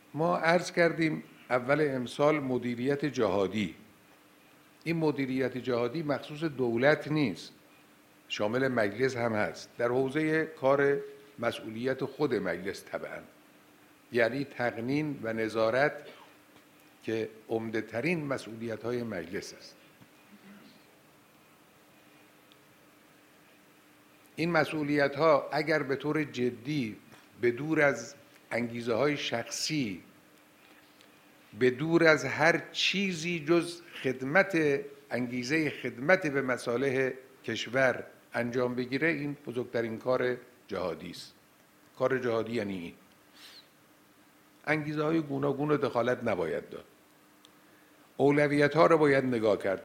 ما عرض کردیم اول امسال مدیریت جهادی. این مدیریت جهادی مخصوص دولت نیست، شامل مجلس هم هست، در حوزه کار مسئولیت خود مجلس طبعا، یعنی تقنین و نظارت که عمده ترین مسئولیت های مجلس است. این مسئولیت ها اگر به طور جدی به دور از انگیزه های شخصی، به دور از هر چیزی جز خدمت، انگیزه خدمت به مصالح کشور انجام بگیره، این بزرگترین کار جهادی است. کار جهادی یعنی این. انگیزه های گوناگون رو دخالت نباید داد. اولویت ها رو باید نگاه کرد.